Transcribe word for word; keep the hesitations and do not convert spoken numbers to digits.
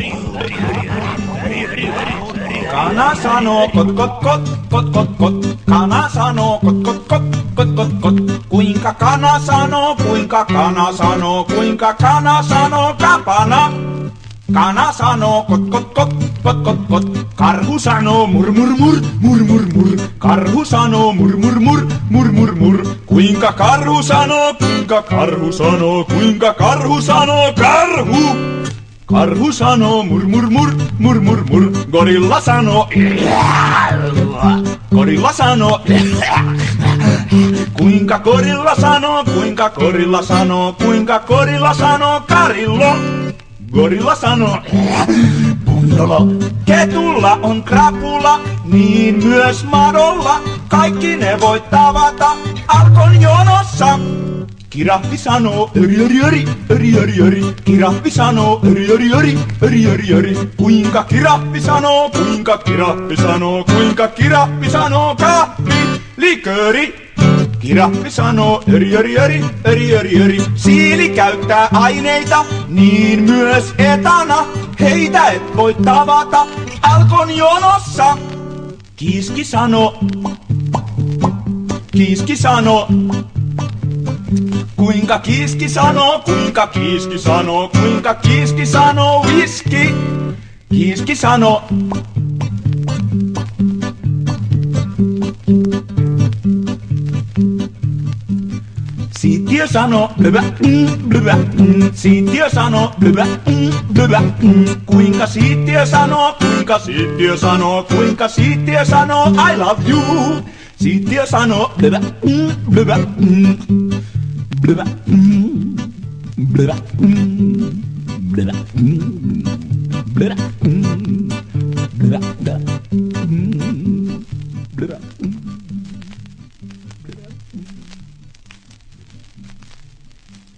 Kana sanoo kot kot kot kot kot kot. Kana sanoo kot kot kot kot kot kot. Kuinka kana sanoo, kuinka kana sanoo, kuinka kana sanoo kapana. Kana sanoo kot kot kot kot kot kot. Karhu sanoo mur mur mur mur mur mur. Karhu sanoo mur mur mur mur mur mur. Kuinka karhu sanoo, kuinka karhu sanoo, kuinka karhu sanoo karhu. Karhu sanoo mur mur mur mur mur mur. Gorilla sanoo gorilla sanoo kuinka gorilla sanoo, kuinka gorilla sanoo, kuinka gorilla sanoo karillo. Gorilla sanoo pundolo. Ketulla on krapula, niin myös madolla. Kaikki ne voi tavata Alkon jonossa. Kirahvi sanoo öri öri öri öri öri öri. Kirahvi sanoo öri öri öri öri öri öri. Kuinka kirahvi sanoo, kuinka kirahvi sanoo, kuinka kirahvi sanoo kahvi likööri. Kirahvi sanoo öri öri öri öri öri öri. Siili käyttää aineita, niin myös etana. Heitä et voi tavata Alkon jonossa. Kiiski sanoo, kiiski sanoo. Kuinka kiiski sanoo, kuinka kiiski sanoo, kuinka kiiski sanoo whisky. Kiiski sanoo. Siittiö sanoo blöbä, mm, blöbä, mm. Siittiö sanoo blöbä, mm, blöbä, mm. Kuinka siittiö sanoo, kuinka siittiö sanoo, kuinka siittiö sanoo I love you. Siittiö sanoo blöbä, mm, blöbä, mm. Blöbä, mm, blöbä, mm, blöbä, mm, blöbä, mm.